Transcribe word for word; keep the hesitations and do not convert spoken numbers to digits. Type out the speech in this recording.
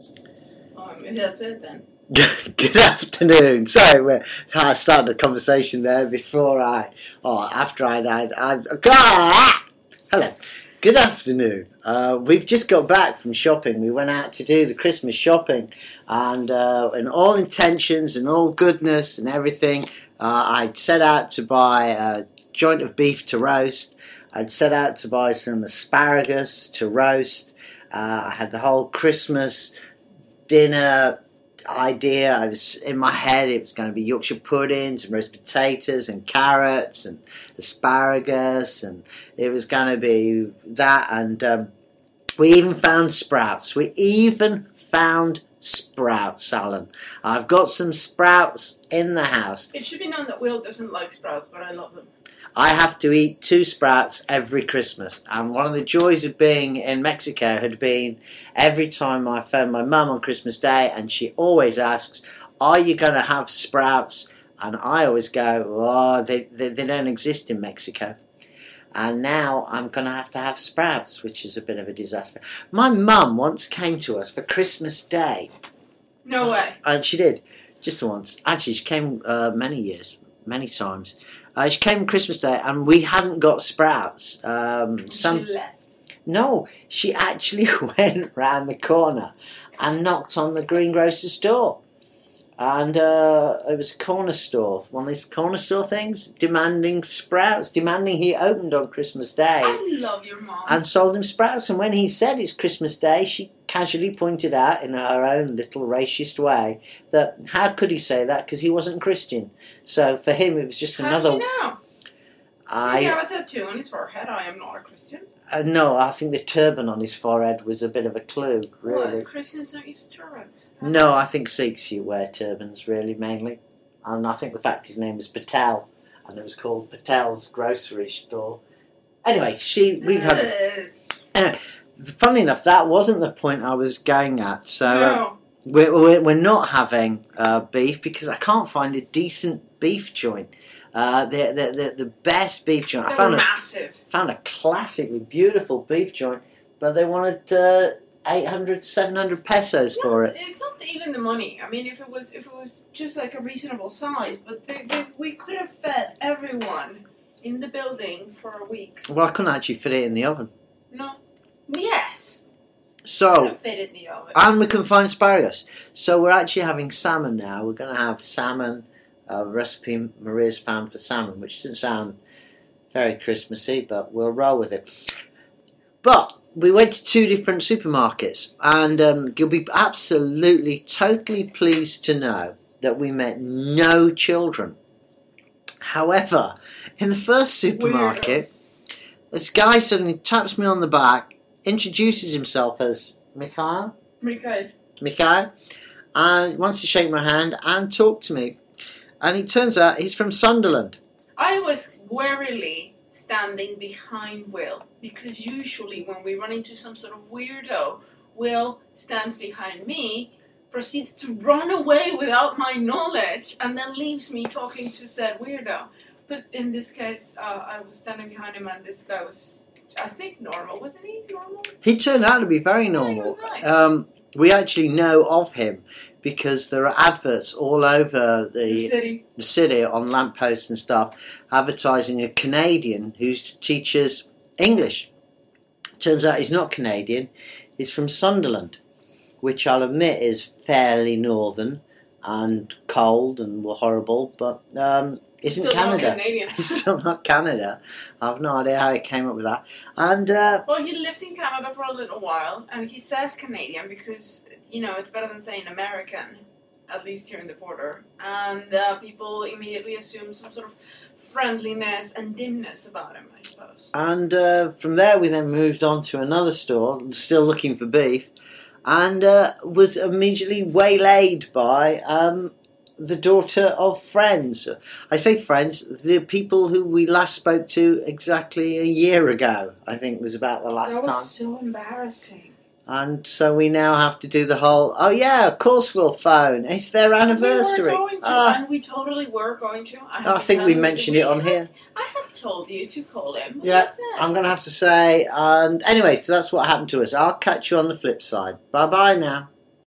Oh, maybe that's it then. Good afternoon. Sorry, we're, I started the conversation there before I, or after I died. I, ah! Hello. Good afternoon. Uh, we've just got back from shopping. We went out to do the Christmas shopping, and uh, in all intentions and all goodness and everything, uh, I'd set out to buy a joint of beef to roast. I'd set out to buy some asparagus to roast. Uh, I had the whole Christmas dinner idea. I was in my head it was going to be Yorkshire puddings and roast potatoes and carrots and asparagus, and it was going to be that, and um, we even found sprouts. We even found sprouts, Alan. I've got some sprouts in the house. It should be known that Will doesn't like sprouts, but I love them. I have to eat two sprouts every Christmas, and one of the joys of being in Mexico had been every time I phone my mum on Christmas Day, and she always asks, are you going to have sprouts? And I always go, oh, they, they, they don't exist in Mexico. And now I'm going to have to have sprouts, which is a bit of a disaster. My mum once came to us for Christmas Day. No way. And she did, just once. Actually, she came uh, many years, many times. Uh, she came on Christmas Day and we hadn't got sprouts. Um, some, She left. No, she actually went round the corner and knocked on the greengrocer's door. And uh, it was a corner store, one of these corner store things, demanding sprouts, demanding he opened on Christmas Day. I love your mom. And sold him sprouts. And when he said it's Christmas Day, she casually pointed out in her own little racist way that how could he say that, because he wasn't Christian. So for him it was just How another... did you know? I, Did he have a tattoo on his forehead? I am not a Christian. uh, no, I think the turban on his forehead was a bit of a clue, really. What? Christians don't use turbans. No, I think Sikhs you wear turbans, really, mainly. And I think the fact his name was Patel, and it was called Patel's Grocery Store. Anyway, she... we had. Yes. Anyway, funnily enough, that wasn't the point I was going at. So No. uh, we're, we're, we're not having uh, beef because I can't find a decent beef joint. Uh, the, the, the, the best beef joint. They I found were a, massive. found a classically beautiful beef joint, but they wanted uh, eight hundred, seven hundred pesos Yeah, for it. It's not even the money. I mean, if it was, if it was just like a reasonable size, but they, they, we could have fed everyone in the building for a week. Well, I couldn't actually fit it in the oven. No. Yes. Could So, have fit it in the oven. and we can find asparagus. So we're actually having salmon now. We're going to have salmon, a recipe Maria's found for salmon, which doesn't sound very Christmassy, but we'll roll with it. But we went to two different supermarkets, and um, you'll be absolutely, totally pleased to know that we met no children. However, in the first supermarket, Weirdos. this guy suddenly taps me on the back, introduces himself as Mikhail, Mikhail. Mikhail, and wants to shake my hand and talk to me. And it turns out he's from Sunderland. I was warily standing behind Will, because usually when we run into some sort of weirdo, Will stands behind me, proceeds to run away without my knowledge, and then leaves me talking to said weirdo. But in this case, uh, I was standing behind him, and this guy was, I think, normal. Wasn't he normal? He turned out to be very Yeah, he normal. was nice. Um, we actually know of him because there are adverts all over The the, city. the city on lampposts and stuff advertising a Canadian who teaches English. Turns out he's not Canadian. He's from Sunderland, which I'll admit is fairly northern and cold and horrible, but um, isn't Still not Canada. Canadian. It's still not Canada. I've no idea how he came up with that. And uh, Well, he lived in Canada for a little while, and he says Canadian because, you know, it's better than saying American, at least here in the border. And uh, people immediately assume some sort of friendliness and dimness about him, I suppose. and uh, from there we then moved on to another store, still looking for beef, and uh, was immediately waylaid by um, the daughter of friends. I say friends, the people who we last spoke to exactly a year ago, I think was about the last That was time. so embarrassing. And so we now have to do the whole, oh yeah, of course we'll phone. It's their anniversary. We were going to, Ah, and we totally were going to. I, I have to think tell we you, mentioned it on had- here. I had told you to call him. but Yeah, that's it. I'm going to have to say, and anyway, so that's what happened to us. I'll catch you on the flip side. Bye bye now.